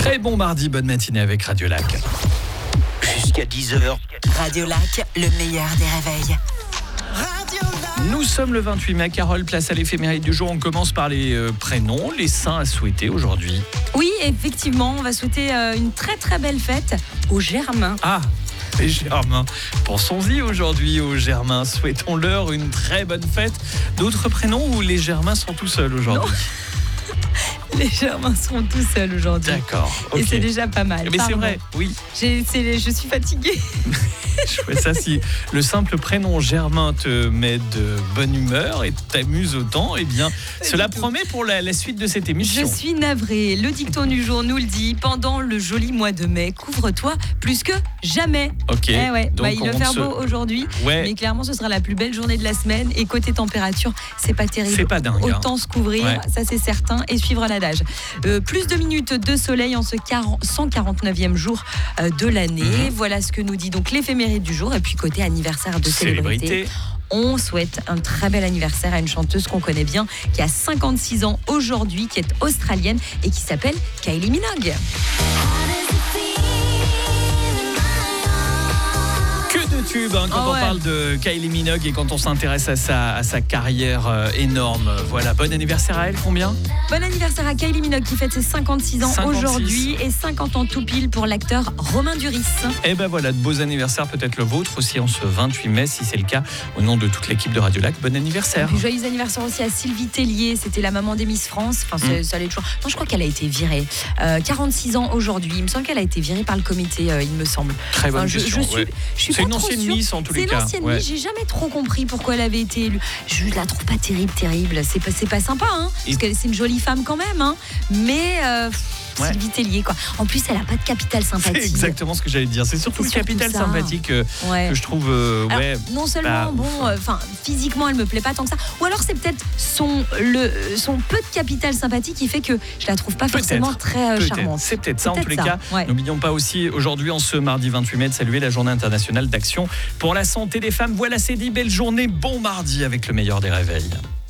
Très bon mardi, bonne matinée avec Radio Lac. Jusqu'à 10h. Radio Lac, le meilleur des réveils. Nous sommes le 28 mai. Carole, place à l'éphéméride du jour. On commence par les prénoms, les saints à souhaiter aujourd'hui. Oui, effectivement, on va souhaiter une très très belle fête aux Germains. Ah, les Germains. Pensons-y aujourd'hui aux Germains. Souhaitons-leur une très bonne fête. D'autres prénoms ou les Germains sont tout seuls aujourd'hui? Les Germains sont tout seuls aujourd'hui. D'accord. Et ok. c'est déjà pas mal. Mais c'est vrai, oui. Je suis fatiguée. Ça, si le simple prénom Germain te met de bonne humeur et t'amuse autant, eh bien, cela promet pour la suite de cette émission. Je suis navrée. Le dicton du jour nous le dit. Pendant le joli mois de mai, couvre-toi plus que jamais. Ok. Eh ouais. Donc, Il va faire beau aujourd'hui, Ouais. mais clairement ce sera la plus belle journée de la semaine. Et côté température, c'est pas terrible. C'est pas dingue. Autant se couvrir, Ouais. ça c'est certain, et suivre l'adage. Plus de minutes de soleil en ce 149e jour de l'année. Voilà ce que nous dit donc l'éphéméride du jour. Et puis côté anniversaire de célébrité, on souhaite un très bel anniversaire à une chanteuse qu'on connaît bien, qui a 56 ans aujourd'hui, qui est australienne et qui s'appelle Kylie Minogue. Tube, quand on parle de Kylie Minogue et quand on s'intéresse à sa carrière énorme. Voilà, bon anniversaire à elle, combien? Bon anniversaire à Kylie Minogue qui fête ses 56 ans 56. aujourd'hui et 50 ans tout pile pour l'acteur Romain Duris. Et ben voilà, de beaux anniversaires, peut-être le vôtre aussi en ce 28 mai, si c'est le cas, au nom de toute l'équipe de Radio Lac, bon anniversaire. Et puis joyeux anniversaire aussi à Sylvie Tellier, c'était la maman des Miss France. Enfin, ça allait toujours. Non, je crois qu'elle a été virée. 46 ans aujourd'hui. Il me semble qu'elle a été virée par le comité, il me semble. Très bonne je question. suis C'est pas une trop ancienne sûre. Miss en tous les cas. C'est une ancienne Miss, j'ai jamais trop compris pourquoi elle avait été élue. Je la trouve pas terrible. C'est pas sympa, hein, parce que c'est une jolie femme quand même, hein, mais Sylvie Tellier, quoi. En plus, elle a pas de capital sympathie. C'est exactement ce que j'allais dire. C'est surtout le capital ça. sympathique que je trouve. Alors, non seulement, physiquement, elle me plaît pas tant que ça. Ou alors, c'est peut-être son peu de capital sympathie qui fait que je la trouve pas forcément très charmante. C'est peut-être ça en tous les cas. Ouais. N'oublions pas aussi aujourd'hui, en ce mardi 28 mai, de saluer la Journée internationale d'action pour la santé des femmes. Voilà, c'est dit. Belle journée, bon mardi avec le meilleur des réveils.